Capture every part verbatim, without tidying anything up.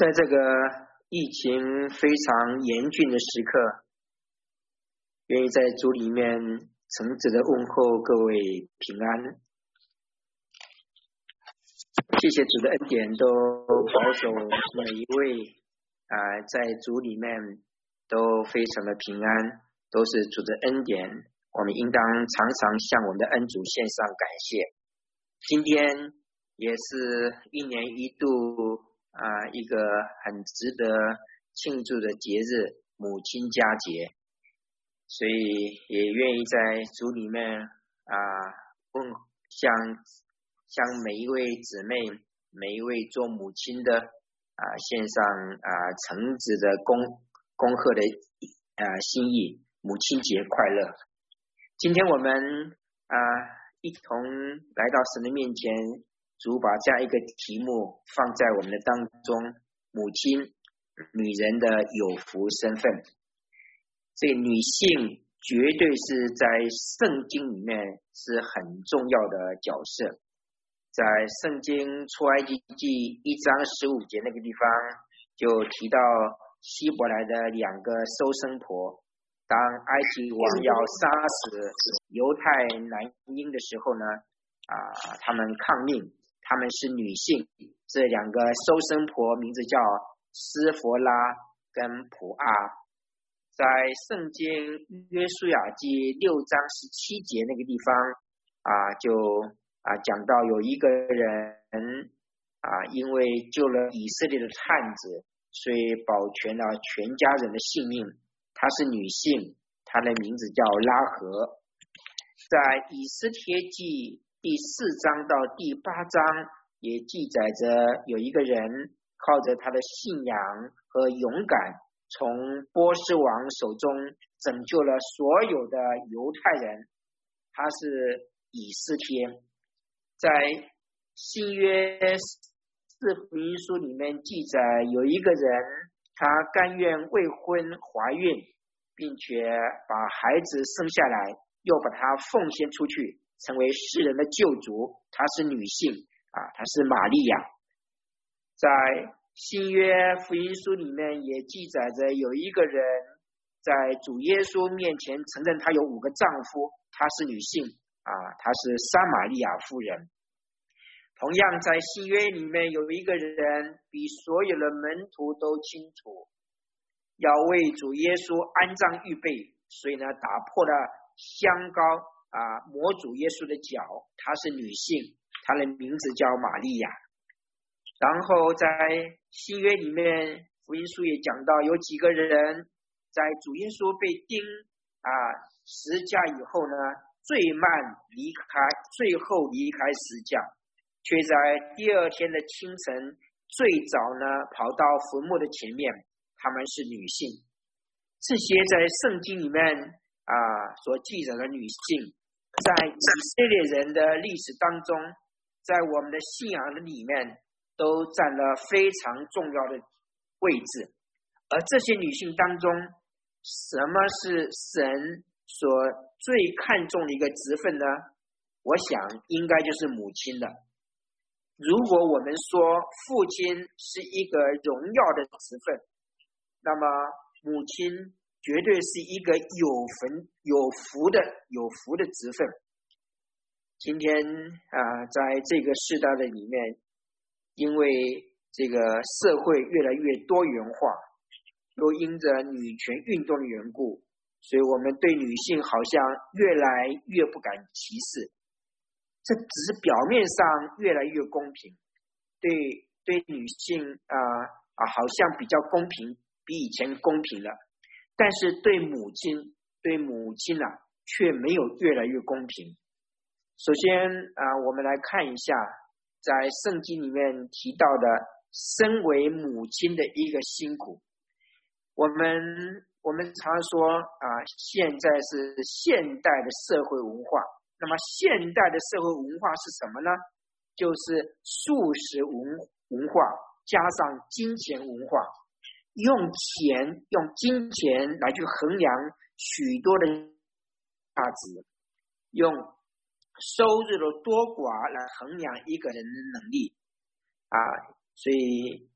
在这个疫情非常严峻的时刻，愿意在主里面诚挚的问候各位平安。谢谢主的恩典，都保守每一位啊、呃，在主里面都非常的平安，都是主的恩典。我们应当常常向我们的恩主献上感谢。今天也是一年一度啊、呃、一个很值得庆祝的节日——母亲佳节，所以也愿意在主里面啊、呃、问向向每一位姊妹、每一位做母亲的啊、呃、献上啊、呃、诚挚的恭恭贺的啊、呃、心意，母亲节快乐！今天我们啊、呃、一同来到神的面前，主把这样一个题目放在我们的当中：母亲，女人的有福身份。这个女性绝对是在圣经里面是很重要的角色。在圣经出埃及记一章十五节那个地方就提到希伯来的两个收生婆，当埃及王要杀死犹太男婴的时候呢，啊，他们抗命，他们是女性。这两个收生婆名字叫斯弗拉跟普阿。在圣经约书亚记六章十七节那个地方啊，就啊讲到有一个人啊，因为救了以色列的探子，所以保全了全家人的性命。她是女性，她的名字叫拉合。在以斯帖记第四章到第八章也记载着有一个人靠着他的信仰和勇敢，从波斯王手中拯救了所有的犹太人，他是以斯帖。在新约四福音书里面记载，有一个人他甘愿未婚怀孕，并且把孩子生下来，又把他奉献出去，成为世人的救主。她是女性啊，她是玛利亚。在新约福音书里面也记载着有一个人在主耶稣面前承认他有五个丈夫，她是女性啊，她是撒玛利亚妇人。同样在新约里面有一个人比所有的门徒都清楚，要为主耶稣安葬预备，所以呢打破了香膏啊，抹主耶稣的脚。她是女性，她的名字叫玛利亚。然后在新约里面福音书也讲到，有几个人在主耶稣被钉啊十架以后呢，最慢离开，最后离开十架，却在第二天的清晨最早呢跑到坟墓的前面。他们是女性。这些在圣经里面啊所记载的女性，在以色列人的历史当中，在我们的信仰的里面都占了非常重要的位置。而这些女性当中，什么是神所最看重的一个职分呢？我想应该就是母亲了。如果我们说父亲是一个荣耀的职分，那么母亲绝对是一个有福有福的有福的职分。今天啊、呃，在这个时代的里面，因为这个社会越来越多元化，又因着女权运动的缘故，所以我们对女性好像越来越不敢歧视。这只是表面上越来越公平，对对女性啊啊、呃、好像比较公平，比以前公平了。但是对母亲对母亲啊却没有越来越公平。首先啊、呃、我们来看一下在圣经里面提到的身为母亲的一个辛苦。我们我们常说啊、呃、现在是现代的社会文化。那么现代的社会文化是什么呢？就是素食文文化加上金钱文化，用钱用金钱来去衡量许多的价值，用收入的多寡来衡量一个人的能力啊，所以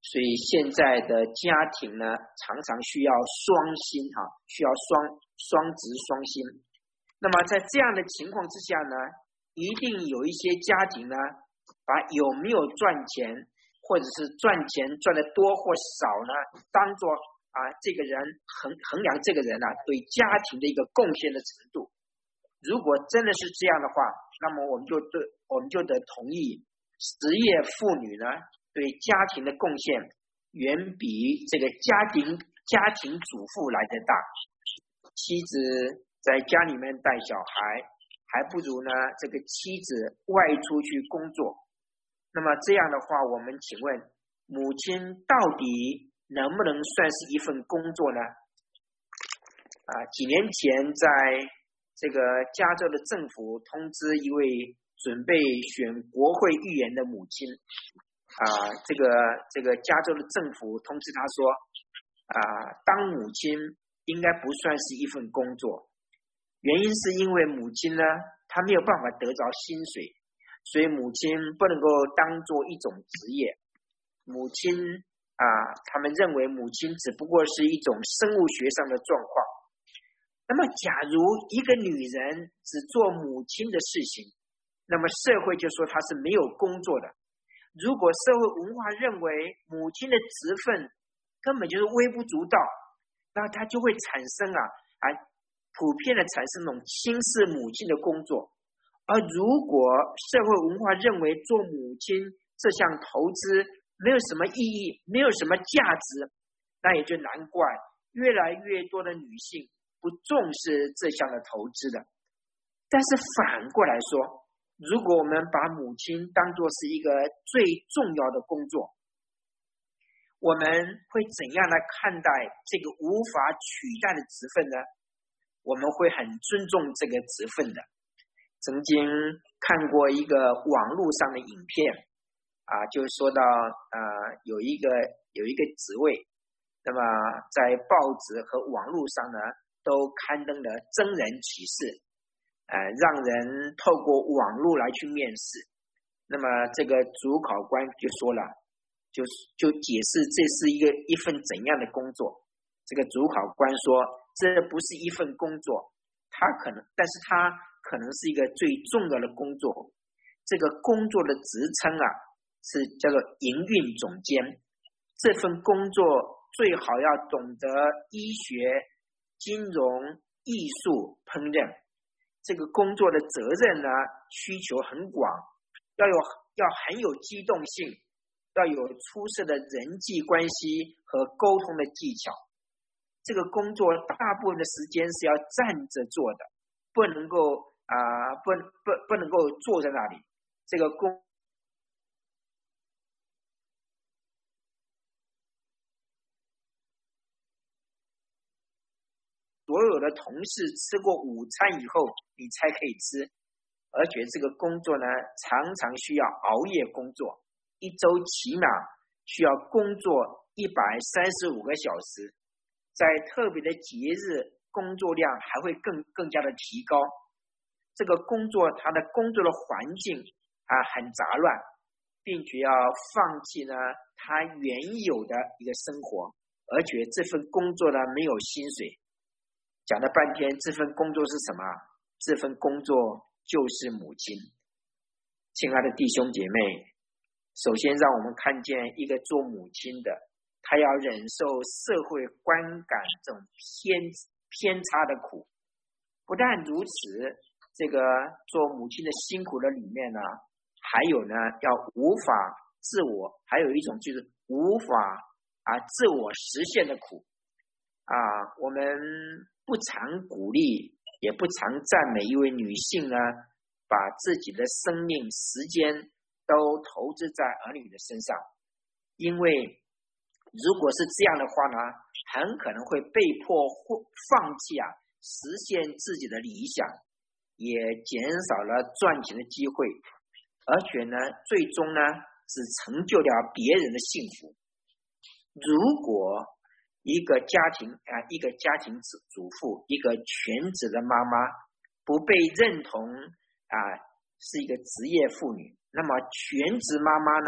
所以现在的家庭呢，常常需要双薪啊，需要双双职双薪。那么在这样的情况之下呢，一定有一些家庭呢，把有没有赚钱，或者是赚钱赚的多或少呢，当做啊这个人衡衡量这个人呢、啊、对家庭的一个贡献的程度。如果真的是这样的话，那么我们就对我们就得同意，职业妇女呢对家庭的贡献远比这个家庭家庭主妇来得大。妻子在家里面带小孩，还不如呢这个妻子外出去工作。那么这样的话，我们请问，母亲到底能不能算是一份工作呢？啊，几年前在这个加州的政府通知一位准备选国会议员的母亲，啊，这个这个加州的政府通知他说，啊，当母亲应该不算是一份工作，原因是因为母亲呢，她没有办法得着薪水，所以母亲不能够当做一种职业。母亲啊，他们认为母亲只不过是一种生物学上的状况。那么假如一个女人只做母亲的事情，那么社会就说她是没有工作的。如果社会文化认为母亲的职分根本就是微不足道，那她就会产生啊啊普遍的产生那种轻视母亲的工作。而如果社会文化认为做母亲这项投资没有什么意义，没有什么价值，那也就难怪越来越多的女性不重视这项的投资的。但是反过来说，如果我们把母亲当作是一个最重要的工作，我们会怎样来看待这个无法取代的职分呢？我们会很尊重这个职分的。曾经看过一个网络上的影片啊，就说到呃有一个有一个职位，那么在报纸和网络上呢都刊登了真人启事，呃让人透过网络来去面试。那么这个主考官就说了，就就解释这是一个一份怎样的工作。这个主考官说，这不是一份工作，他可能，但是他可能是一个最重要的工作。这个工作的职称啊，是叫做营运总监。这份工作最好要懂得医学、金融、艺术、烹饪。这个工作的责任呢，需求很广，要有要很有机动性，要有出色的人际关系和沟通的技巧。这个工作大部分的时间是要站着做的，不能够啊、呃，不不不能够坐在那里。这个工所有的同事吃过午餐以后，你才可以吃。而且这个工作呢，常常需要熬夜工作，一周起码需要工作一百三十五个小时。在特别的节日，工作量还会更更加的提高。这个工作，它的工作的环境啊很杂乱，并且要放弃呢它原有的一个生活，而且这份工作呢没有薪水。讲了半天，这份工作是什么？这份工作就是母亲。亲爱的弟兄姐妹，首先让我们看见一个做母亲的，他要忍受社会观感这种偏偏差的苦。不但如此，这个做母亲的辛苦的里面呢，还有呢要无法自我，还有一种就是无法啊自我实现的苦啊。我们不常鼓励，也不常赞美一位女性呢，把自己的生命时间都投资在儿女的身上，因为如果是这样的话呢，很可能会被迫放弃啊实现自己的理想，也减少了赚钱的机会，而且呢最终呢只成就了别人的幸福。如果一个家庭啊，一个家庭主妇，一个全职的妈妈不被认同啊是一个职业妇女，那么全职妈妈呢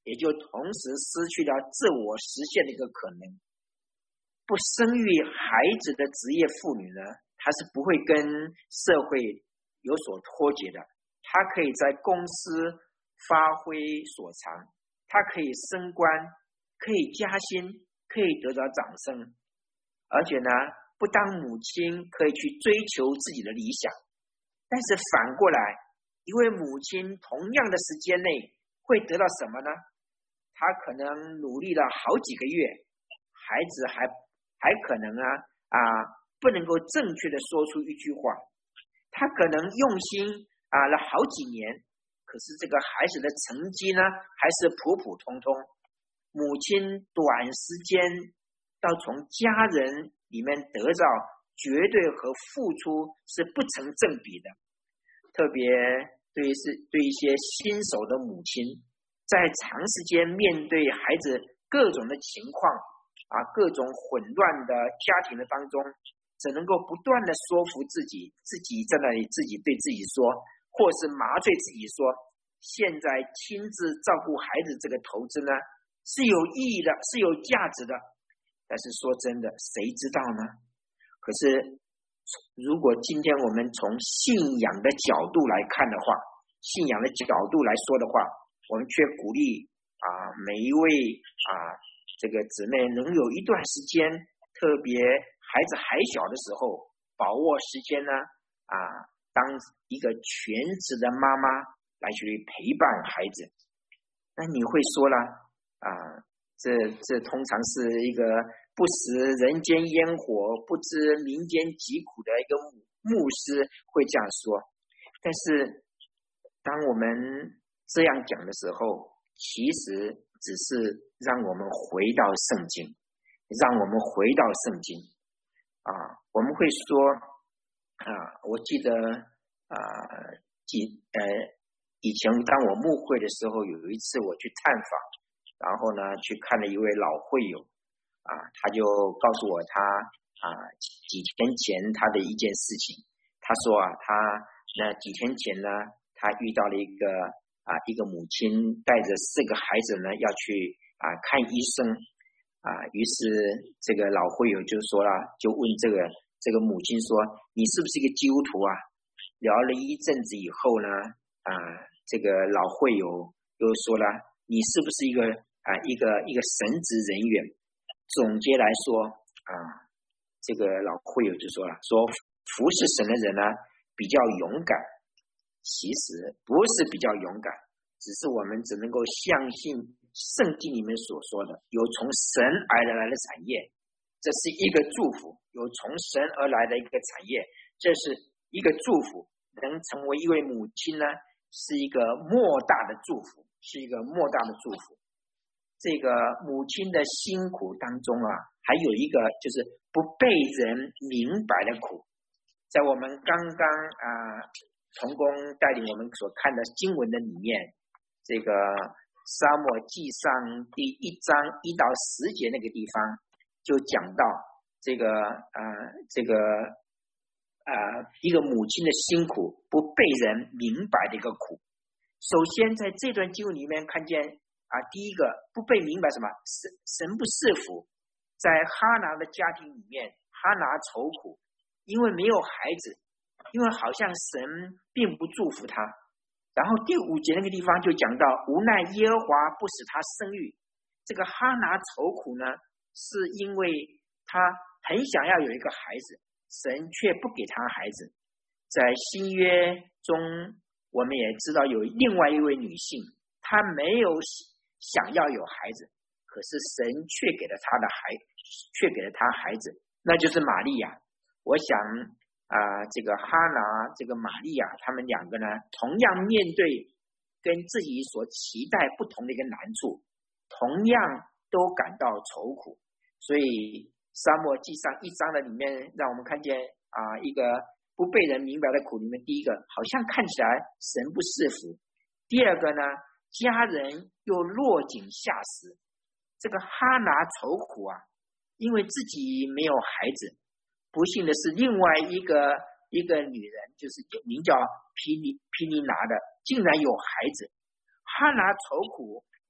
也就同时失去了自我实现的一个可能。不生育孩子的职业妇女呢，她是不会跟社会有所脱节的，她可以在公司发挥所长，她可以升官，可以加薪，可以得到掌声，而且呢，不当母亲可以去追求自己的理想。但是反过来，一位母亲同样的时间内会得到什么呢？她可能努力了好几个月，孩子还还可能啊啊不能够正确的说出一句话，她可能用心啊了好几年，可是这个孩子的成绩呢还是普普通通。母亲短时间要从家人里面得到绝对和付出是不成正比的，特别对于是对一些新手的母亲，在长时间面对孩子各种的情况啊，各种混乱的家庭的当中，只能够不断的说服自己，自己在那里自己对自己说，或是麻醉自己说，现在亲自照顾孩子这个投资呢是有意义的，是有价值的。但是说真的，谁知道呢？可是如果今天我们从信仰的角度来看的话，信仰的角度来说的话，我们却鼓励啊每一位啊这个姊妹能有一段时间，特别孩子还小的时候，把握时间呢啊当一个全职的妈妈来去陪伴孩子。那你会说了啊，这这通常是一个不食人间烟火，不知民间疾苦的一个牧师会这样说。但是当我们这样讲的时候，其实只是让我们回到圣经，让我们回到圣经啊。我们会说啊，我记得啊，几呃以前当我牧会的时候，有一次我去探访，然后呢去看了一位老会友啊，他就告诉我他啊几天前他的一件事情。他说啊，他那几天前呢，他遇到了一个啊一个母亲带着四个孩子呢要去啊看医生啊，于是这个老会友就说了，就问这个这个母亲说，你是不是一个基督徒啊？聊了一阵子以后呢，啊这个老会友又说了，你是不是一个啊一个一个神职人员？总结来说啊，这个老会友就说了，说服侍神的人呢比较勇敢，其实不是比较勇敢，只是我们只能够相信圣经里面所说的，有从神而来的产业，这是一个祝福，有从神而来的一个产业，这是一个祝福。能成为一位母亲呢，是一个莫大的祝福，是一个莫大的祝福。这个母亲的辛苦当中啊，还有一个就是不被人明白的苦。在我们刚刚啊同工带领我们所看的经文的里面，这个撒母耳记上第一章一到十节那个地方就讲到这个啊、呃、这个啊、呃、一个母亲的辛苦不被人明白的一个苦。首先在这段经文里面看见啊，第一个不被明白什么？神神不赐福。在哈拿的家庭里面，哈拿愁苦，因为没有孩子，因为好像神并不祝福他。然后第五节那个地方就讲到，无奈耶和华不使他生育。这个哈拿愁苦呢，是因为他很想要有一个孩子，神却不给他孩子。在新约中，我们也知道有另外一位女性，她没有想要有孩子，可是神却给了她的孩，却给了她孩子，那就是玛利亚。我想啊、呃，这个哈拿，这个玛利亚，他们两个呢，同样面对跟自己所期待不同的一个难处，同样都感到愁苦。所以撒母耳记上一章的里面，让我们看见啊、呃，一个不被人明白的苦里面，第一个好像看起来神不赐福，第二个呢，家人又落井下石。这个哈拿愁苦啊，因为自己没有孩子。不幸的是，另外一个一个女人，就是名叫毗尼毗尼拿的，竟然有孩子。哈拿愁苦，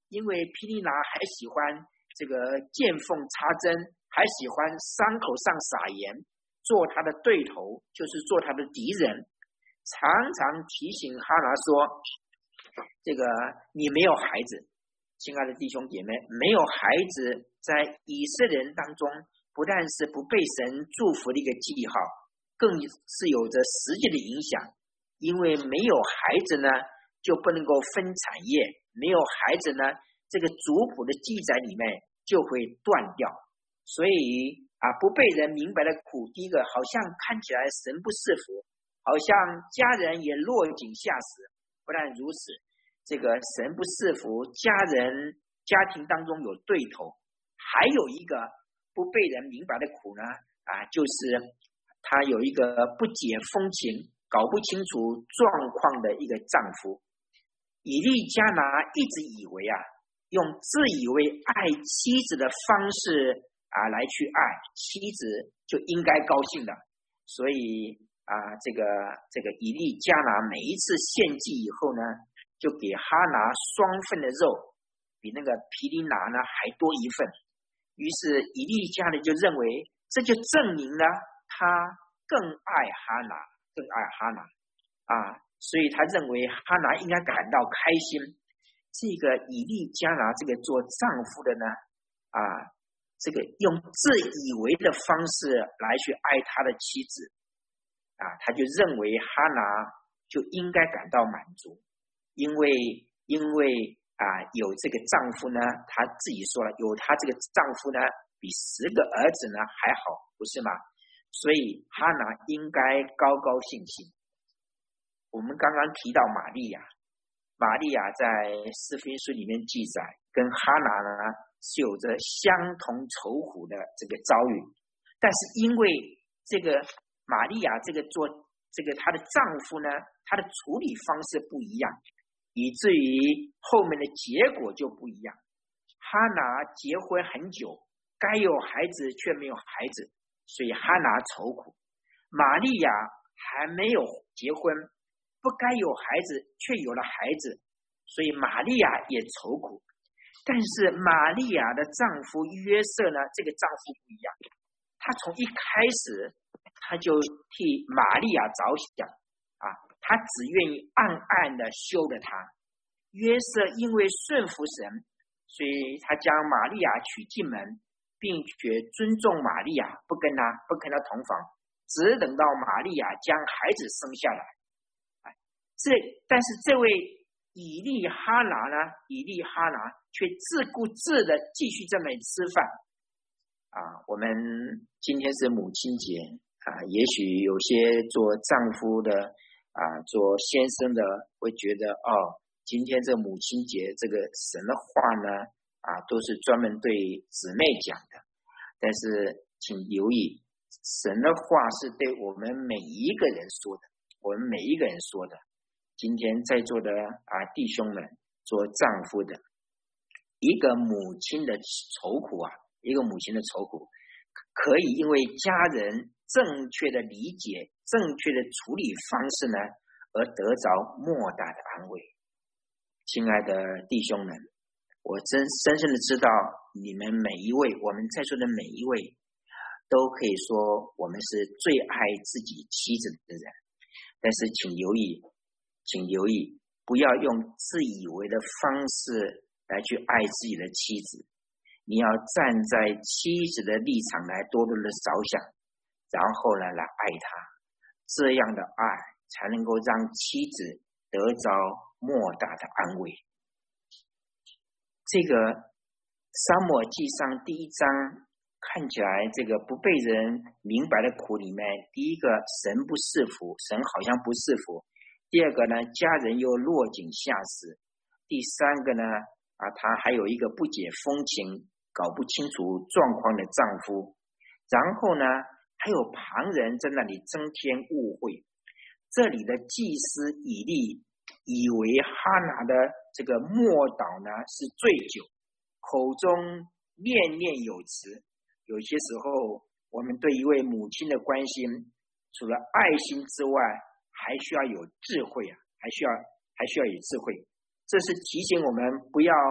因为毗尼拿还喜欢这个见缝插针，还喜欢伤口上撒盐，做他的对头，就是做他的敌人，常常提醒哈拿说，这个你没有孩子。亲爱的弟兄姐妹，没有孩子在以色列人当中不但是不被神祝福的一个记号，更是有着实际的影响。因为没有孩子呢，就不能够分产业，没有孩子呢，这个族谱的记载里面就会断掉。所以啊，不被人明白的苦，第一个好像看起来神不赐福，好像家人也落井下石。不但如此，这个神不赐福，家人家庭当中有对头，还有一个不被人明白的苦呢，啊，就是他有一个不解风情，搞不清楚状况的一个丈夫。以利加拿一直以为啊，用自以为爱妻子的方式啊来去爱妻子就应该高兴的，所以啊，这个这个以利加拿每一次献祭以后呢，就给哈拿双份的肉，比那个毗尼拿呢还多一份。于是以利加拿就认为，这就证明了他更爱哈拿，更爱哈拿啊，所以他认为哈拿应该感到开心。这个以利加拿这个做丈夫的呢，啊，这个用自以为的方式来去爱他的妻子。啊，他就认为哈拿就应该感到满足，因为因为啊有这个丈夫呢，他自己说了，有他这个丈夫呢，比十个儿子呢还好，不是吗？所以哈拿应该高高兴兴。我们刚刚提到玛利亚，玛利亚在诗篇书里面记载，跟哈拿呢是有着相同愁苦的这个遭遇，但是因为这个玛利亚这个做这个她的丈夫呢，她的处理方式不一样，以至于后面的结果就不一样。哈拿结婚很久，该有孩子却没有孩子，所以哈拿愁苦。玛利亚还没有结婚，不该有孩子却有了孩子，所以玛利亚也愁苦。但是玛利亚的丈夫约瑟呢，这个丈夫不一样，他从一开始他就替玛利亚着想啊，他只愿意暗暗的修了她。约瑟因为顺服神，所以他将玛利亚娶进门，并且尊重玛利亚，不跟他不跟他同房，只等到玛利亚将孩子生下来。这但是这位以利哈拿呢，以利哈拿却自顾自的继续这么吃饭啊。我们今天是母亲节啊，也许有些做丈夫的啊，做先生的会觉得哦，今天这母亲节这个神的话呢啊，都是专门对姊妹讲的。但是请留意，神的话是对我们每一个人说的，我们每一个人说的。今天在座的啊弟兄们，做丈夫的，一个母亲的愁苦啊，一个母亲的愁苦，可以因为家人正确的理解、正确的处理方式呢，而得着莫大的安慰。亲爱的弟兄们，我真深深的知道，你们每一位，我们在座的每一位，都可以说我们是最爱自己妻子的人。但是请留意，请留意，不要用自以为的方式来去爱自己的妻子。你要站在妻子的立场来多多的着想，然后呢来爱她，这样的爱才能够让妻子得着莫大的安慰。这个撒母耳记上第一章看起来这个不被人明白的苦里面，第一个神不赐福，神好像不赐福；第二个呢，家人又落井下石；第三个呢，啊，他还有一个不解风情、搞不清楚状况的丈夫，然后呢，还有旁人在那里增添误会。这里的祭司以利以为哈拿的这个默祷呢是醉酒，口中念念有词。有些时候我们对一位母亲的关心，除了爱心之外，还需要有智慧啊，还需要还需要有智慧。这是提醒我们不要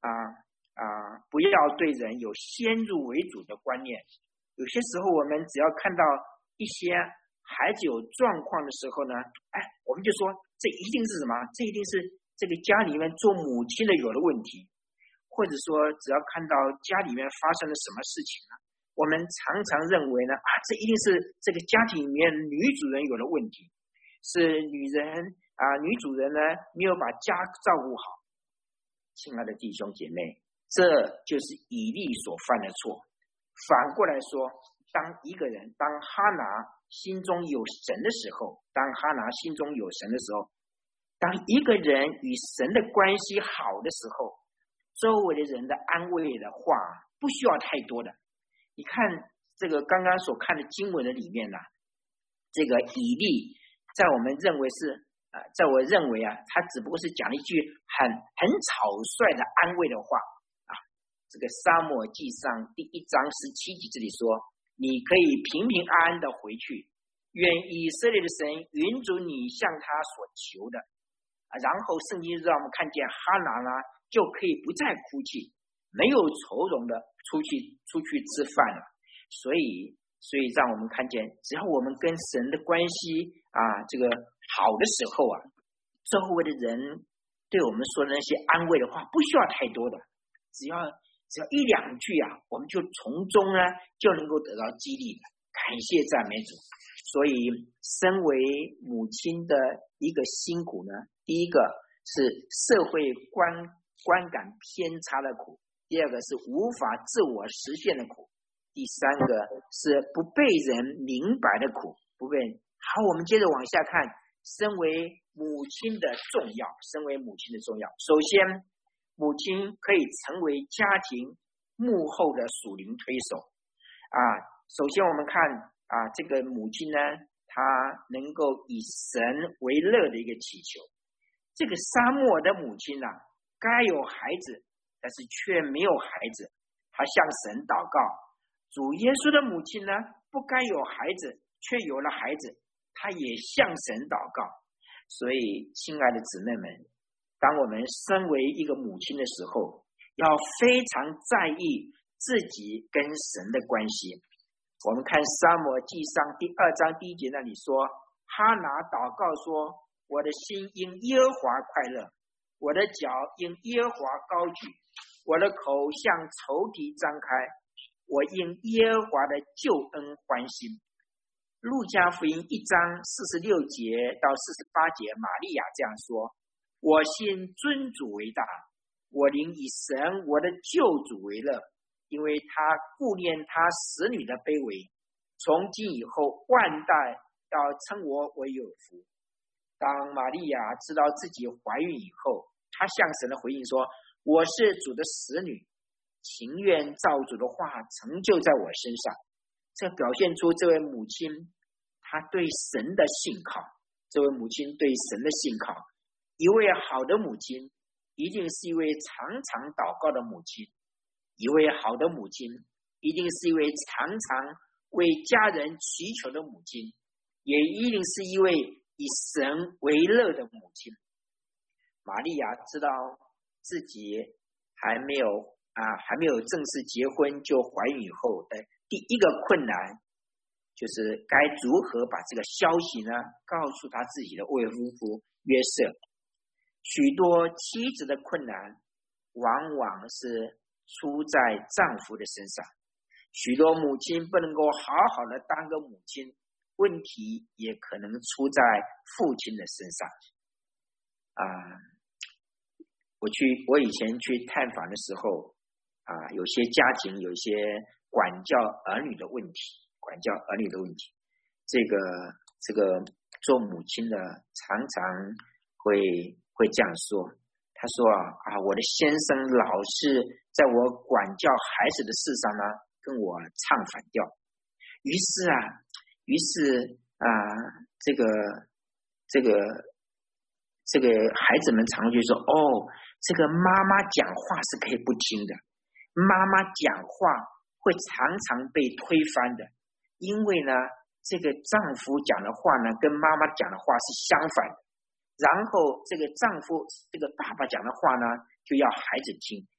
啊啊，不要对人有先入为主的观念。有些时候我们只要看到一些孩子有状况的时候呢，哎，我们就说这一定是什么？这一定是这个家里面做母亲的有了问题，或者说只要看到家里面发生了什么事情呢，我们常常认为呢，啊，这一定是这个家庭里面女主人有了问题，是女人啊，女主人呢没有把家照顾好。亲爱的弟兄姐妹，这就是以利所犯的错。反过来说，当一个人，当哈拿心中有神的时候，当哈拿心中有神的时候，当一个人与神的关系好的时候，周围的人的安慰的话不需要太多的。你看这个刚刚所看的经文的里面呢、啊，这个以利在我们认为是呃，在我认为啊，他只不过是讲了一句很很草率的安慰的话啊。这个撒母耳记上第一章十七节这里说，你可以平平安安的回去，愿以色列的神允主你向他所求的啊。然后圣经让我们看见哈拿呢就可以不再哭泣，没有愁容的出去出去吃饭了。所以所以让我们看见，只要我们跟神的关系啊这个好的时候啊，周围的人对我们说的那些安慰的话不需要太多的，只要只要一两句啊，我们就从中呢就能够得到激励的。感谢赞美主。所以身为母亲的一个辛苦呢，第一个是社会观观感偏差的苦，第二个是无法自我实现的苦，第三个是不被人明白的苦，不被。好，我们接着往下看，身为母亲的重要，身为母亲的重要。首先，母亲可以成为家庭幕后的属灵推手啊。首先我们看啊，这个母亲呢，她能够以神为乐的一个祈求。这个撒母耳的母亲啊，该有孩子，但是却没有孩子，她向神祷告。主耶稣的母亲呢，不该有孩子，却有了孩子，她也向神祷告。所以亲爱的姊妹们，当我们身为一个母亲的时候，要非常在意自己跟神的关系。我们看撒母耳记上第二章第一节那里说，哈拿祷告说，我的心因耶和华快乐，我的脚因耶和华高举，我的口向仇敌张开，我因耶和华的救恩欢欣。路加福音一章四十六节到四十八节，玛利亚这样说，我心尊主为大，我灵以神我的救主为乐，因为他顾念他使女的卑微，从今以后万代要称我为有福。当玛利亚知道自己怀孕以后，她向神的回应说，我是主的使女，情愿照主的话成就在我身上。这表现出这位母亲她对神的信靠，这位母亲对神的信靠。一位好的母亲一定是一位常常祷告的母亲，一位好的母亲一定是一位常常为家人祈求的母亲，也一定是一位以神为乐的母亲。玛利亚知道自己还没有啊，还没有正式结婚就怀孕以后的第一个困难，就是该如何把这个消息呢告诉他自己的未婚夫约瑟。许多妻子的困难往往是出在丈夫的身上，许多母亲不能够好好的当个母亲，问题也可能出在父亲的身上啊。我去，我以前去探访的时候啊，有些家庭有一些管教儿女的问题，管教儿女的问题，这个这个做母亲的常常会会这样说，他说啊啊，我的先生老是在我管教孩子的事上呢跟我唱反调，于是啊，于是啊，这个这个这个孩子们常就说，哦，这个妈妈讲话是可以不听的，妈妈讲话会常常被推翻的，因为呢，这个丈夫讲的话呢，跟妈妈讲的话是相反的。然后这个丈夫，这个爸爸讲的话呢，就要孩子听，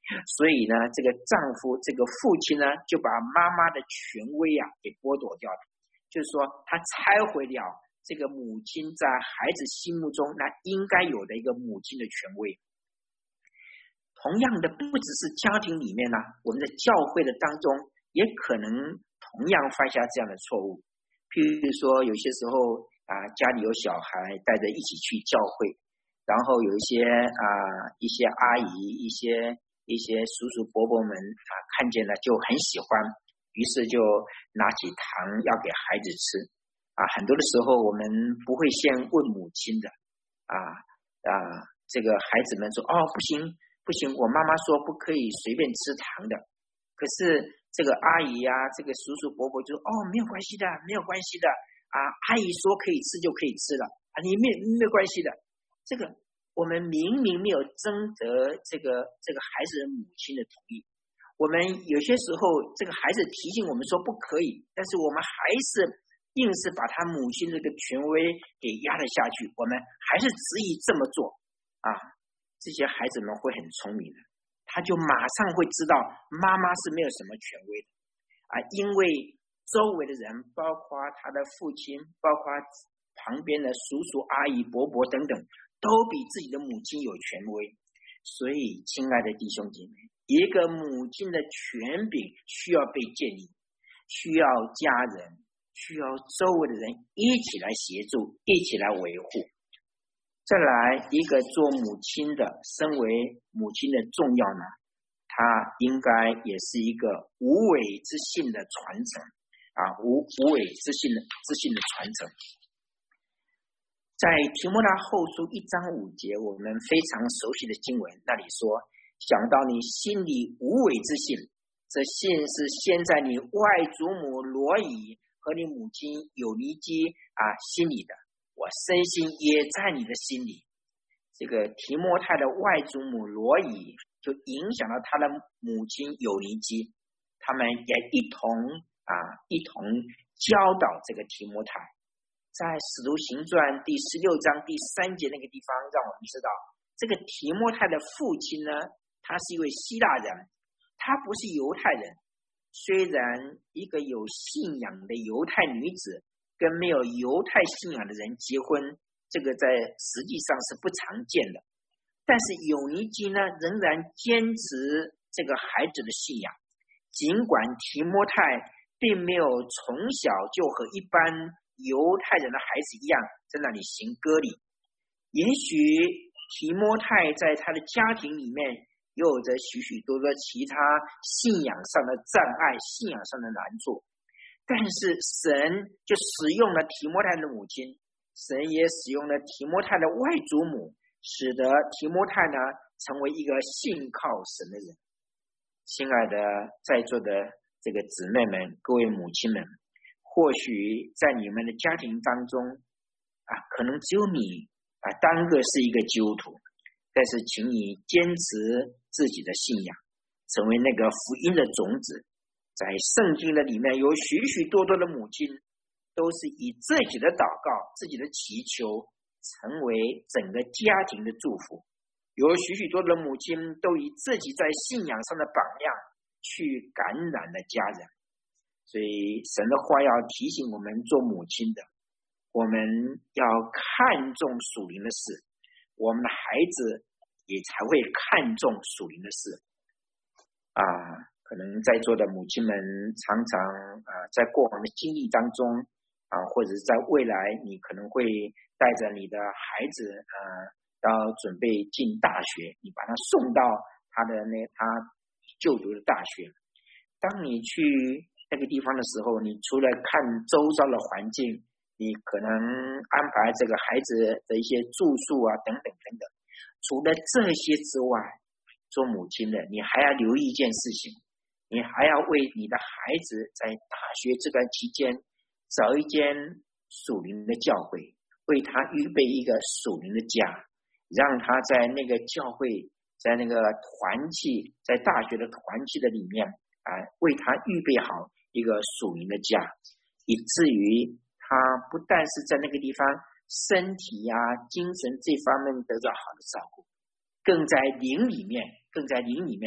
所以呢，这个丈夫这个父亲呢，就把妈妈的权威啊给剥夺掉了，就是说他拆毁了这个母亲在孩子心目中那应该有的一个母亲的权威。同样的，不只是家庭里面呢，我们在教会的当中也可能同样犯下这样的错误。譬如说有些时候啊，家里有小孩带着一起去教会，然后有一些啊一些阿姨一些一些叔叔伯伯们啊看见了就很喜欢，于是就拿起糖要给孩子吃啊。很多的时候我们不会先问母亲的啊啊，这个孩子们说哦不行不行，我妈妈说不可以随便吃糖的。可是这个阿姨啊，这个叔叔伯伯就说哦没有关系的，没有关系的啊，阿姨说可以吃就可以吃了啊，你没没有关系的。这个我们明明没有征得这个这个孩子的母亲的同意，我们有些时候这个孩子提醒我们说不可以，但是我们还是硬是把他母亲这个权威给压了下去，我们还是执意这么做啊。这些孩子们会很聪明的，他就马上会知道妈妈是没有什么权威的啊，因为周围的人，包括他的父亲，包括旁边的叔叔阿姨伯伯等等，都比自己的母亲有权威。所以亲爱的弟兄姐妹，一个母亲的权柄需要被建立，需要家人，需要周围的人一起来协助，一起来维护。再来一个做母亲的，身为母亲的重要呢，它应该也是一个无伪之信的传承啊，无无伪之信的之信的传承。在提摩太后书一章五节，我们非常熟悉的经文，那里说：想到你心里无伪之信，这信是先在你外祖母罗以和你母亲有尼基啊心里的，我深信也在你的心里。这个提摩太的外祖母罗以就影响了他的母亲有尼基，他们也一同啊一同教导这个提摩太。在使徒行传第十六章第三节那个地方，让我们知道这个提摩太的父亲呢，他是一位希腊人，他不是犹太人。虽然一个有信仰的犹太女子跟没有犹太信仰的人结婚，这个在实际上是不常见的，但是有尼基呢仍然坚持这个孩子的信仰，尽管提摩太并没有从小就和一般犹太人的孩子一样在那里行割礼。也许提摩太在他的家庭里面又有着许许多多其他信仰上的障碍，信仰上的难处，但是神就使用了提摩太的母亲，神也使用了提摩太的外祖母，使得提摩太呢成为一个信靠神的人。亲爱的在座的这个姊妹们，各位母亲们，或许在你们的家庭当中啊，可能只有你啊单个是一个基督徒，但是请你坚持自己的信仰，成为那个福音的种子。在圣经的里面有许许多多的母亲都是以自己的祷告，自己的祈求成为整个家庭的祝福。有许许多的母亲都以自己在信仰上的榜样去感染了家人。所以神的话要提醒我们做母亲的，我们要看重属灵的事，我们的孩子也才会看重属灵的事啊。可能在座的母亲们常常啊，在过往的经历当中啊，或者是在未来，你可能会带着你的孩子啊，要准备进大学，你把他送到他的那他就读的大学。当你去那个地方的时候，你除了看周遭的环境，你可能安排这个孩子的一些住宿啊，等等等等。除了这些之外，做母亲的，你还要留意一件事情。你还要为你的孩子在大学这段期间找一间属灵的教会，为他预备一个属灵的家，让他在那个教会，在那个团契，在大学的团契的里面啊，为他预备好一个属灵的家，以至于他不但是在那个地方身体啊精神这方面得到好的照顾，更在灵里面更在灵里面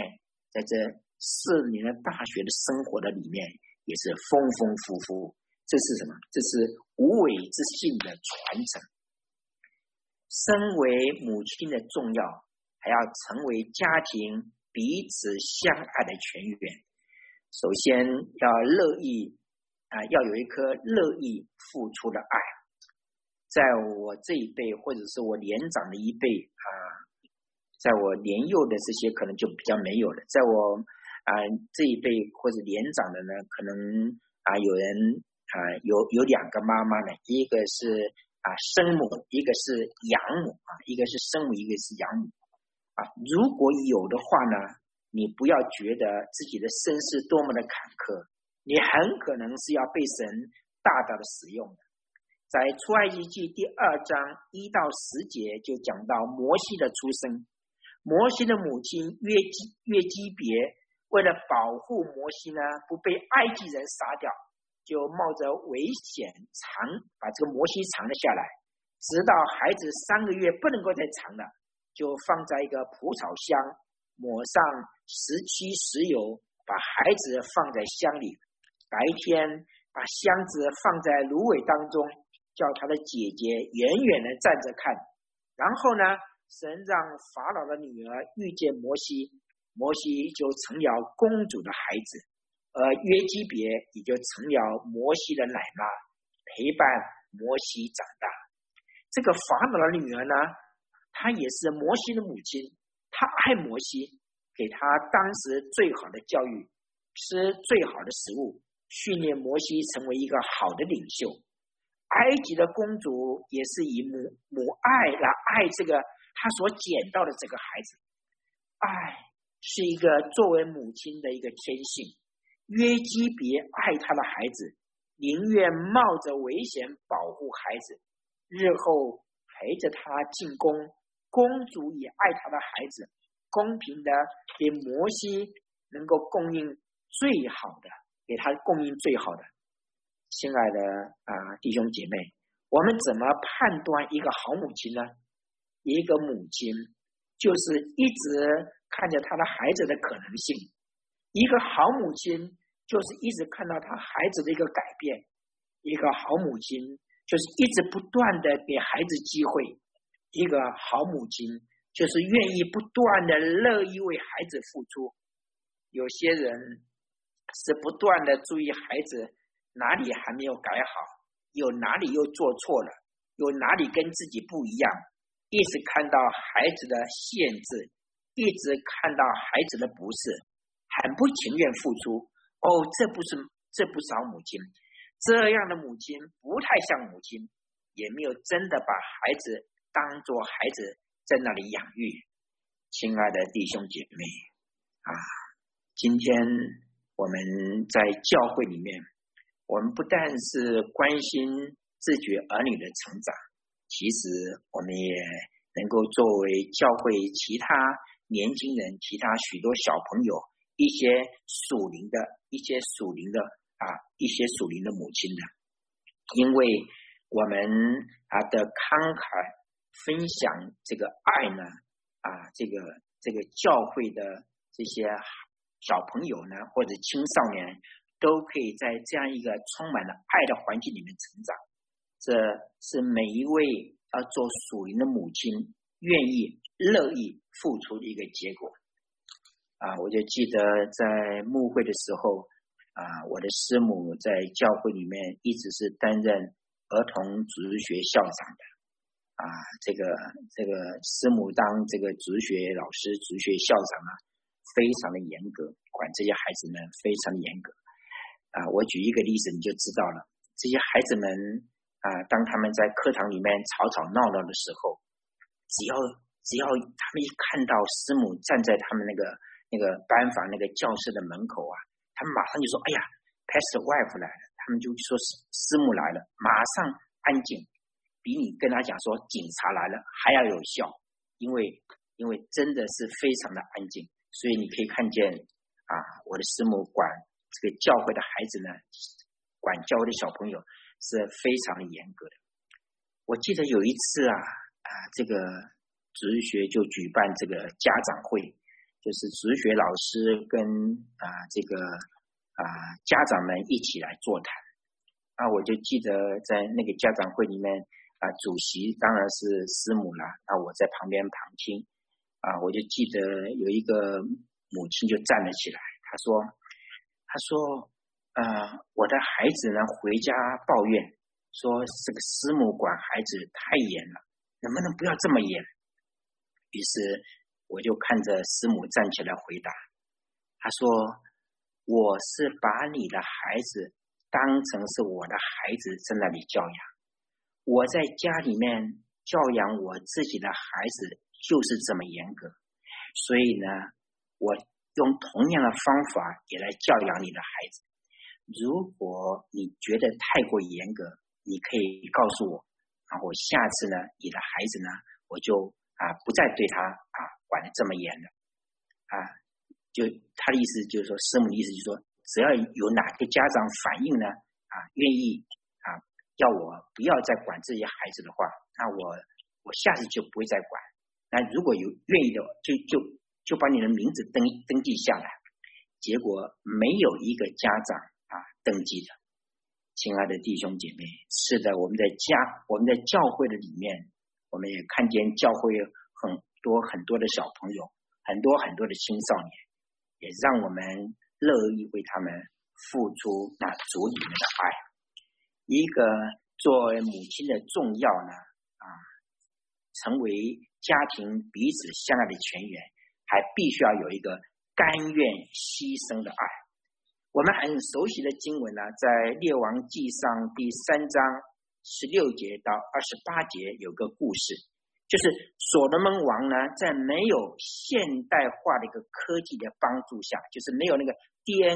在这四年的大学的生活的里面也是丰丰富富。这是什么？这是无为之性的传承。身为母亲的重要，还要成为家庭彼此相爱的泉源。首先要乐意啊，要有一颗乐意付出的爱。在我这一辈，或者是我年长的一辈啊，在我年幼的这些可能就比较没有了。在我啊这一辈或者年长的呢，可能啊有人啊有有两个妈妈呢，一个是啊生母，一个是养母啊，一个是生母，一个是养母啊。如果有的话呢，你不要觉得自己的身世多么的坎坷，你很可能是要被神大大的使用的。在出埃及记第二章一到十节就讲到摩西的出生。摩西的母亲约基约基别为了保护摩西呢不被埃及人杀掉，就冒着危险藏把这个摩西藏了下来，直到孩子三个月不能够再藏了，就放在一个蒲草箱，抹上石漆石油，把孩子放在箱里，白天把箱子放在芦苇当中，叫他的姐姐远远的站着看。然后呢，神让法老的女儿遇见摩西，摩西就成了公主的孩子，而约基别也就成了摩西的奶妈，陪伴摩西长大。这个法老的女儿呢，她也是摩西的母亲，她爱摩西，给他当时最好的教育，吃最好的食物，训练摩西成为一个好的领袖。埃及的公主也是以母母爱来爱这个她所捡到的这个孩子。爱是一个作为母亲的一个天性。约基别爱他的孩子，宁愿冒着危险保护孩子，日后陪着他进宫。公主也爱他的孩子，公平的给摩西能够供应最好的，给他供应最好的。亲爱的啊弟兄姐妹，我们怎么判断一个好母亲呢？一个母亲就是一直看着他的孩子的可能性。一个好母亲就是一直看到他孩子的一个改变。一个好母亲就是一直不断的给孩子机会。一个好母亲就是愿意不断的乐意为孩子付出。有些人是不断的注意孩子哪里还没有改好，有哪里又做错了，有哪里跟自己不一样，一直看到孩子的限制，一直看到孩子的不是，很不情愿付出。哦，这不是这不是好母亲。这样的母亲不太像母亲，也没有真的把孩子当作孩子在那里养育。亲爱的弟兄姐妹啊，今天我们在教会里面，我们不但是关心自觉儿女的成长，其实我们也能够作为教会其他年轻人，其他许多小朋友一些属灵的一些属灵的啊一些属灵的母亲的。因为我们啊的慷慨分享这个爱呢啊这个这个教会的这些小朋友呢或者青少年都可以在这样一个充满了爱的环境里面成长。这是每一位要做属灵的母亲愿意乐意付出的一个结果啊！我就记得在牧会的时候啊，我的师母在教会里面一直是担任儿童主日学校长的啊，这个这个师母当这个主日学老师、主日学校长啊，非常的严格，管这些孩子们非常的严格啊。我举一个例子你就知道了，这些孩子们啊，当他们在课堂里面吵吵闹闹的时候，只要只要他们一看到师母站在他们那个那个班房那个教室的门口啊，他们马上就说：“哎呀 ，Pastor Wife 来了。”他们就说师母来了，马上安静，比你跟他讲说警察来了还要有效，因为因为真的是非常的安静。所以你可以看见啊，我的师母管这个教会的孩子呢，管教会的小朋友是非常的严格的。我记得有一次啊啊，这个主日学就举办这个家长会，就就是主学老师跟啊、呃、这个啊、呃、家长们一起来座谈。啊，我就记得在那个家长会里面啊、呃，主席当然是师母了，啊，我在旁边旁听。啊，我就记得有一个母亲就站了起来，她说，她说，呃，我的孩子呢回家抱怨说这个师母管孩子太严了，能不能不要这么严？于是我就看着师母站起来回答，她说，我是把你的孩子当成是我的孩子在那里教养，我在家里面教养我自己的孩子就是这么严格，所以呢，我用同样的方法也来教养你的孩子。如果你觉得太过严格，你可以告诉我，然后下次呢，你的孩子呢，我就啊不再对他啊管得这么严了。啊，就他的意思就是说，师母的意思就是说，只要有哪个家长反映呢，啊，愿意啊，要我不要再管这些孩子的话，那我我下次就不会再管。那如果有愿意的，就就就把你的名字登登记下来。结果没有一个家长啊登记的。亲爱的弟兄姐妹，是的，我们在家，我们在教会的里面，我们也看见教会很多很多的小朋友，很多很多的青少年，也让我们乐意为他们付出那主里面的爱。一个作为母亲的重要呢，啊，成为家庭彼此相爱的泉源，还必须要有一个甘愿牺牲的爱。我们很熟悉的经文呢，在列王纪上第三章十六节到二十八节有个故事，就是所罗门王呢，在没有现代化的一个科技的帮助下，就是没有那个 D N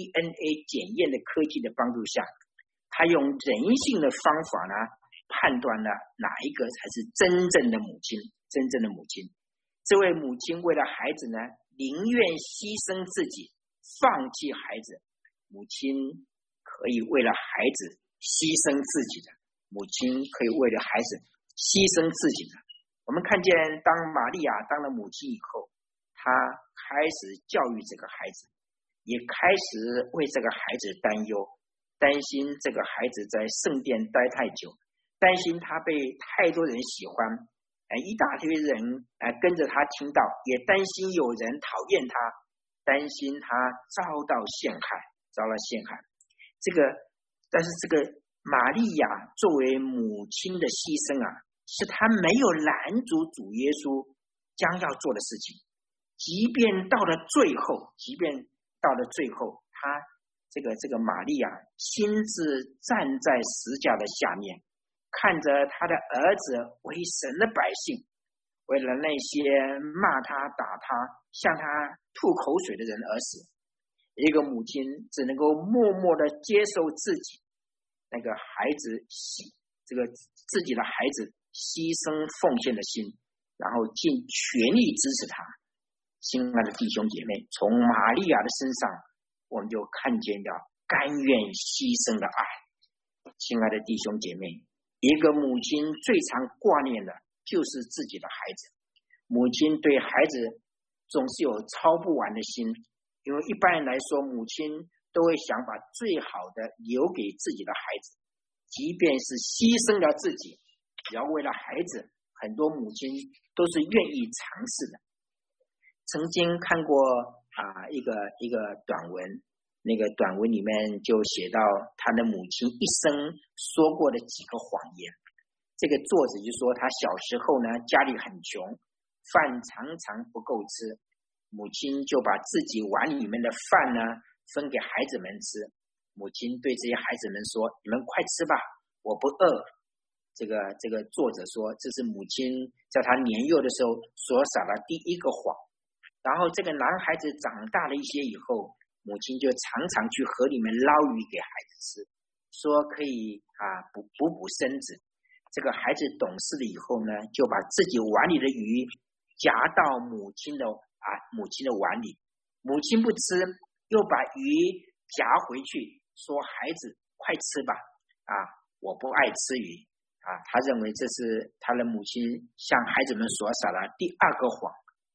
A 检验的科技的帮助下，他用人性的方法呢，判断了哪一个才是真正的母亲，真正的母亲。这位母亲为了孩子呢，宁愿牺牲自己，放弃孩子。母亲可以为了孩子牺牲自己的，母亲可以为了孩子牺牲自己的。我们看见当玛利亚当了母亲以后，她开始教育这个孩子，也开始为这个孩子担忧，担心这个孩子在圣殿待太久，担心他被太多人喜欢，一大堆人跟着他听到，也担心有人讨厌他，担心他遭到陷害，遭到陷害。这个，但是这个玛利亚作为母亲的牺牲啊，是他没有拦阻主耶稣将要做的事情。即便到了最后，即便到了最后，他这个这个玛利亚亲自站在十架的下面，看着他的儿子为神的百姓，为了那些骂他打他向他吐口水的人而死。一个母亲只能够默默的接受自己那个孩子这个自己的孩子牺牲奉献的心，然后尽全力支持他。亲爱的弟兄姐妹，从玛利亚的身上我们就看见了甘愿牺牲的爱。亲爱的弟兄姐妹，一个母亲最常挂念的就是自己的孩子。母亲对孩子总是有操不完的心，因为一般人来说，母亲都会想把最好的留给自己的孩子，即便是牺牲了自己，只要为了孩子，很多母亲都是愿意尝试的。曾经看过啊一个一个短文，那个短文里面就写到他的母亲一生说过的几个谎言。这个作者就说他小时候呢，家里很穷，饭常常不够吃，母亲就把自己碗里面的饭呢分给孩子们吃。母亲对这些孩子们说，你们快吃吧，我不饿。这个这个作者说，这是母亲在他年幼的时候所撒的第一个谎。然后这个男孩子长大了一些以后，母亲就常常去河里面捞鱼给孩子吃，说可以啊补补补身子。这个孩子懂事了以后呢，就把自己碗里的鱼夹到母亲的啊母亲的碗里，母亲不吃，又把鱼夹回去，说孩子快吃吧，啊我不爱吃鱼啊。他认为这是他的母亲向孩子们所撒的第二个谎。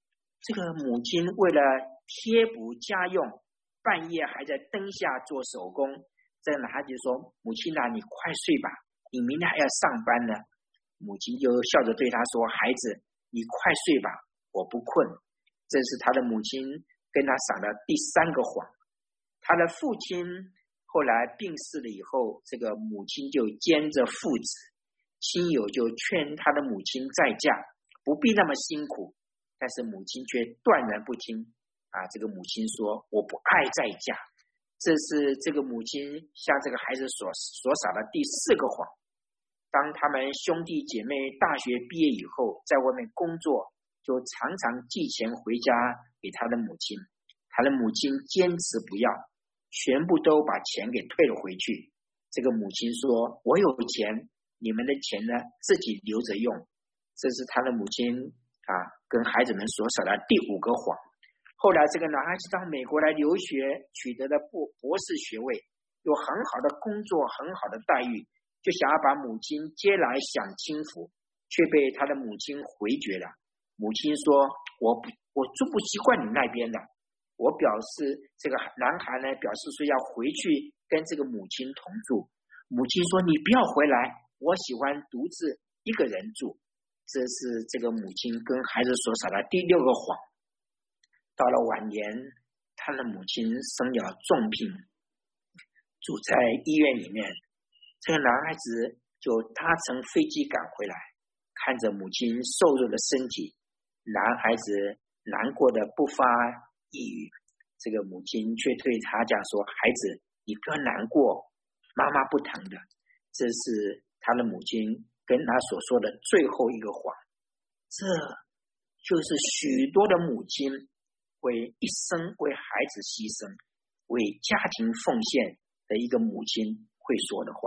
这个母亲为了贴补家用，半夜还在灯下做手工。这个男孩子说：“母亲啊，你快睡吧，你明天还要上班呢。”母亲就笑着对他说：“孩子，你快睡吧，我不困。”这是他的母亲跟他撒的第三个谎。他的父亲后来病逝了以后，这个母亲就兼着父子，亲友就劝他的母亲再嫁，不必那么辛苦。但是母亲却断然不听啊！这个母亲说：“我不爱再嫁。”这是这个母亲向这个孩子所所撒的第四个谎。当他们兄弟姐妹大学毕业以后，在外面工作，就常常寄钱回家给他的母亲。他的母亲坚持不要，全部都把钱给退了回去。这个母亲说：“我有钱，你们的钱呢，自己留着用。”这是他的母亲啊，跟孩子们所撒的第五个谎。后来这个男孩子到美国来留学，取得了博博士学位，有很好的工作，很好的待遇，就想要把母亲接来享清福，却被他的母亲回绝了。母亲说：“我不，我住不习惯你那边的。”我表示，这个男孩呢表示说要回去跟这个母亲同住。母亲说：“你不要回来，我喜欢独自一个人住。”这是这个母亲跟孩子所撒的第六个谎。到了晚年，他的母亲生了重病，住在医院里面。这个男孩子就搭乘飞机赶回来，看着母亲瘦弱的身体，男孩子难过的不发一语。这个母亲却对他讲说：“孩子，你不要难过，妈妈不疼的。”这是他的母亲跟他所说的最后一个谎。这就是许多的母亲为一生为孩子牺牲，为家庭奉献的一个母亲会说的话。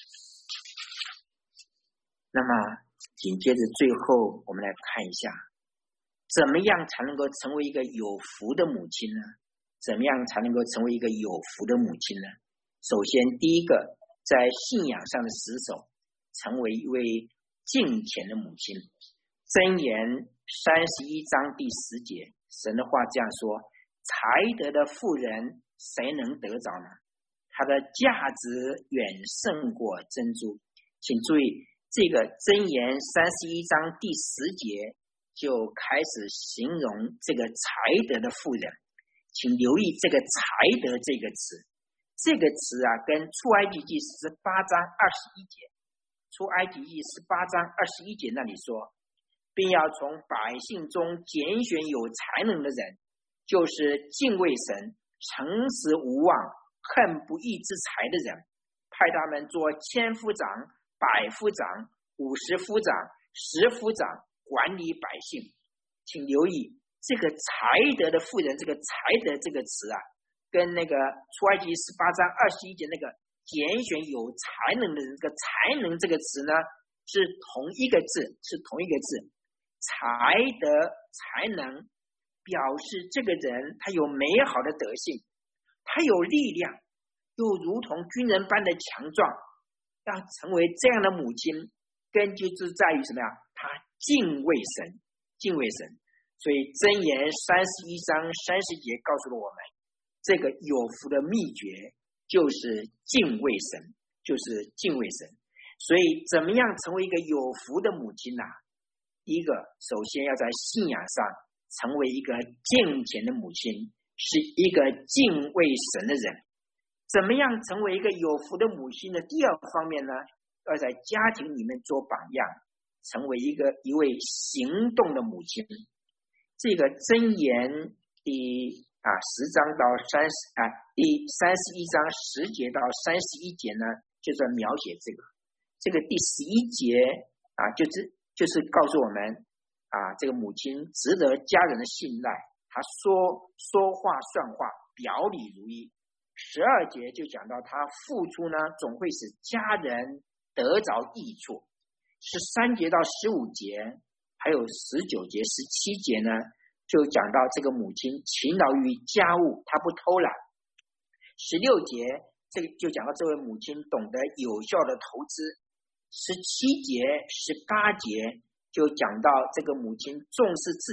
那么紧接着最后我们来看一下，怎么样才能够成为一个有福的母亲呢？怎么样才能够成为一个有福的母亲呢？首先第一个，在信仰上的死守，成为一位敬虔的母亲。箴言三十一章第十节，神的话这样说：才德的妇人谁能得着呢？它的价值远胜过珍珠。请注意，这个箴言三十一章第十节就开始形容这个才德的妇人。请留意这个才德这个词，这个词啊，跟出埃及记十八章二十一节，出埃及记十八章二十一节那里说，并要从百姓中拣选有才能的人，就是敬畏神、诚实无妄、恨不义之财的人，派他们做千夫长、百夫长、五十夫长、十夫长，管理百姓。请留意这个才德的妇人，这个才德这个词啊，跟那个出埃及十八章二十一节那个拣选有才能的人，这个才能这个词呢，是同一个字，是同一个字。才德才能表示这个人他有美好的德性，他有力量，又如同军人般的强壮。要成为这样的母亲，根据是在于什么呀？他敬畏神，敬畏神。所以箴言三十一章三十节告诉了我们，这个有福的秘诀就是敬畏神，就是敬畏神。所以怎么样成为一个有福的母亲呢、啊？第一个，首先要在信仰上成为一个敬虔的母亲，是一个敬畏神的人。怎么样成为一个有福的母亲的第二个方面呢？要在家庭里面做榜样，成为一个一位行动的母亲。这个箴言第啊十章到三十啊第三十一章十节到三十一节呢，就是描写这个。这个第十一节啊，就是就是告诉我们啊，这个母亲值得家人的信赖，她说说话算话，表里如一。十二节就讲到她付出呢，总会使家人得着益处。十三节到十五节。还有十九节、十七节呢，就讲到这个母亲勤劳于家务，她不偷懒。十六节这个就讲到这位母亲懂得有效的投资。十七节、十八节就讲到这个母亲重视自己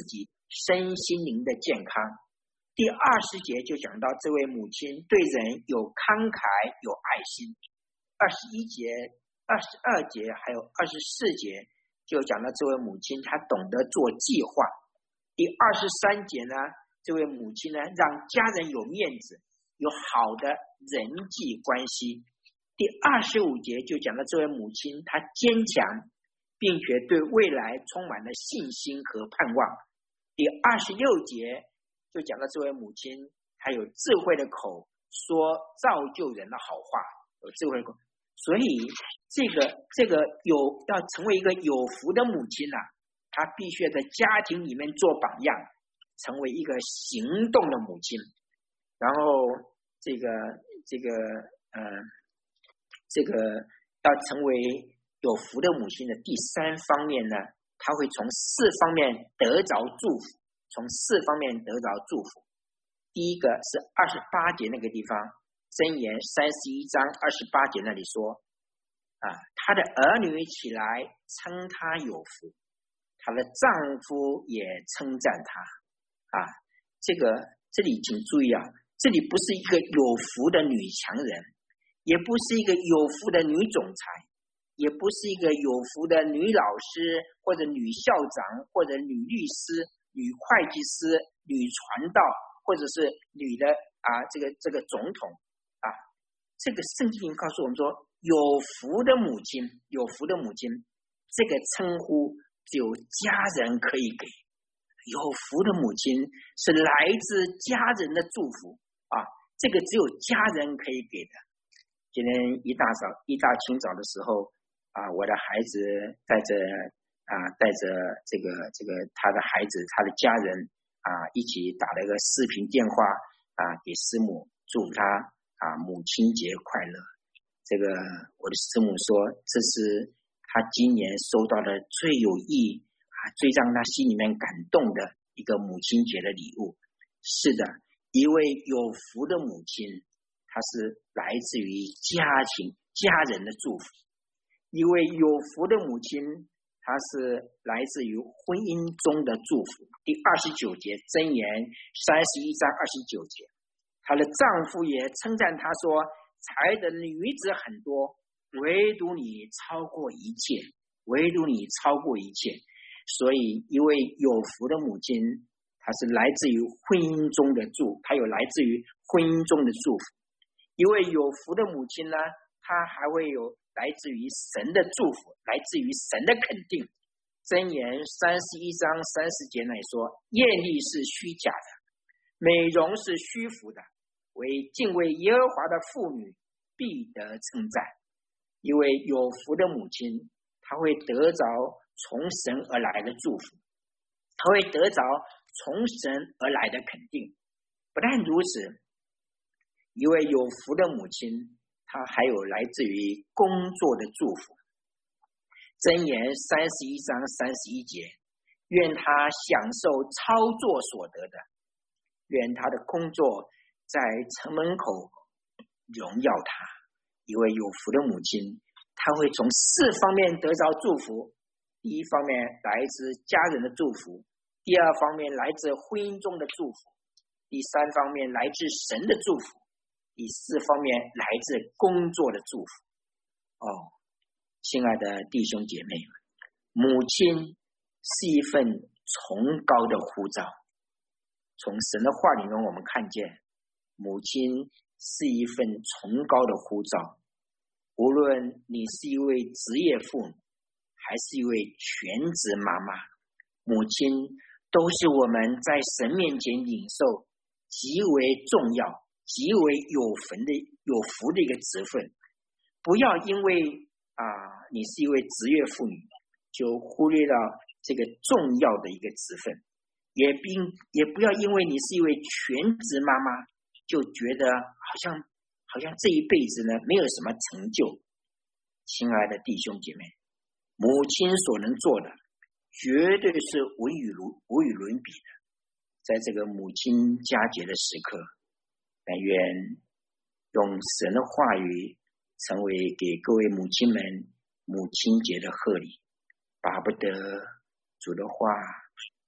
身心灵的健康。第二十节就讲到这位母亲对人有慷慨有爱心。二十一节、二十二节还有二十四节就讲到这位母亲她懂得做计划。第二十三节呢，这位母亲呢让家人有面子，有好的人际关系。第二十五节就讲到这位母亲她坚强，并且对未来充满了信心和盼望。第二十六节就讲到这位母亲她有智慧的口，说造就人的好话，有智慧的口。所以这个这个有要成为一个有福的母亲啊，她必须要在家庭里面做榜样，成为一个行动的母亲。然后这个这个呃这个要成为有福的母亲的第三方面呢，她会从四方面得着祝福，从四方面得着祝福。第一个是二十八节那个地方，箴言三十一章二十八节那里说啊，她的儿女起来称她有福，她的丈夫也称赞她啊。这个这里请注意啊，这里不是一个有福的女强人，也不是一个有福的女总裁，也不是一个有福的女老师或者女校长或者女律师、女会计师、女传道，或者是女的啊这个这个总统啊。这个圣经告诉我们说，有福的母亲，有福的母亲，这个称呼只有家人可以给。有福的母亲是来自家人的祝福啊，这个只有家人可以给的。今天一大早一大清早的时候啊，我的孩子带着啊带着这个这个他的孩子他的家人啊一起打了个视频电话啊给师母，祝福他啊母亲节快乐。这个我的师母说，这是他今年收到的最有意义啊最让他心里面感动的一个母亲节的礼物。是的，一位有福的母亲，它是来自于家庭家人的祝福。一位有福的母亲，它是来自于婚姻中的祝福。第二十九节箴言三十一章二十九节，她的丈夫也称赞她说，才的女子很多，唯独你超过一切，唯独你超过一切。所以一位有福的母亲，她是来自于婚姻中的祝，她有来自于婚姻中的祝福。一位有福的母亲呢，她还会有来自于神的祝福，来自于神的肯定。箴言三十一章三十节那里说，艳丽是虚假的，美容是虚浮的，为敬畏耶和华的妇女必得称赞。一位有福的母亲，她会得着从神而来的祝福，她会得着从神而来的肯定。不但如此，一位有福的母亲，她还有来自于工作的祝福。箴言三十一章三十一节，愿她享受操作所得的，愿她的工作在城门口荣耀她。一位有福的母亲，她会从四方面得着祝福。第一方面来自家人的祝福，第二方面来自婚姻中的祝福，第三方面来自神的祝福，第四方面来自工作的祝福。哦，亲爱的弟兄姐妹，母亲是一份崇高的呼召。从神的话里面我们看见，母亲是一份崇高的呼召。无论你是一位职业妇女，还是一位全职妈妈，母亲都是我们在神面前领受极为重要、极为有福的有福的一个职分。不要因为啊，你是一位职业妇女，就忽略了这个重要的一个职分，也并也不要因为你是一位全职妈妈，就觉得好像好像这一辈子呢没有什么成就。亲爱的弟兄姐妹，母亲所能做的绝对是无与伦无与伦比的。在这个母亲佳节的时刻，但愿用神的话语成为给各位母亲们母亲节的贺礼。巴不得主的话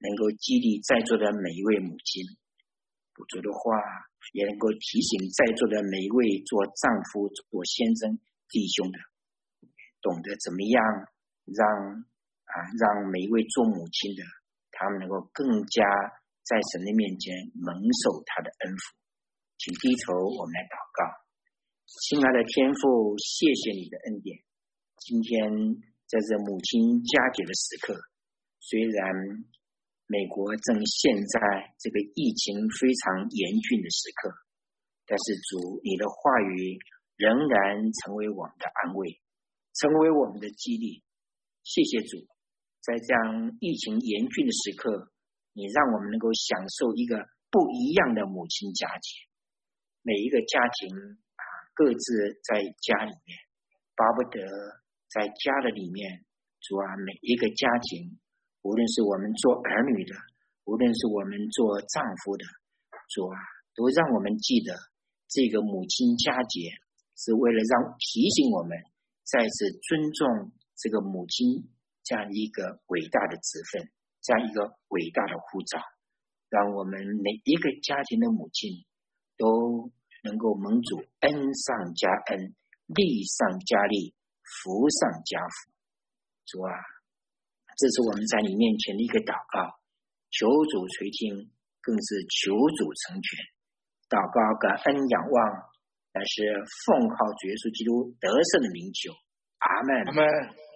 能够激励在座的每一位母亲，不足的话也能够提醒在座的每一位做丈夫做先生弟兄的，懂得怎么样让啊让每一位做母亲的，他们能够更加在神的面前蒙受他的恩福。请低头，我们来祷告。亲爱的天父，谢谢你的恩典。今天在这母亲佳节的时刻，虽然美国正陷在这个疫情非常严峻的时刻，但是主，你的话语仍然成为我们的安慰，成为我们的激励。谢谢主，在这样疫情严峻的时刻，你让我们能够享受一个不一样的母亲佳节。每一个家庭啊，各自在家里面，巴不得在家的里面，主啊，每一个家庭，无论是我们做儿女的，无论是我们做丈夫的，主啊，都让我们记得这个母亲佳节，是为了让提醒我们再次尊重这个母亲这样一个伟大的职分，这样一个伟大的呼召，让我们每一个家庭的母亲都能够蒙主恩上加恩，利上加利，福上加福。主啊，这是我们在你面前的一个祷告，求主垂听，更是求主成全。祷告感恩仰望，乃是奉靠主耶稣基督得胜的名求。阿们。 阿们。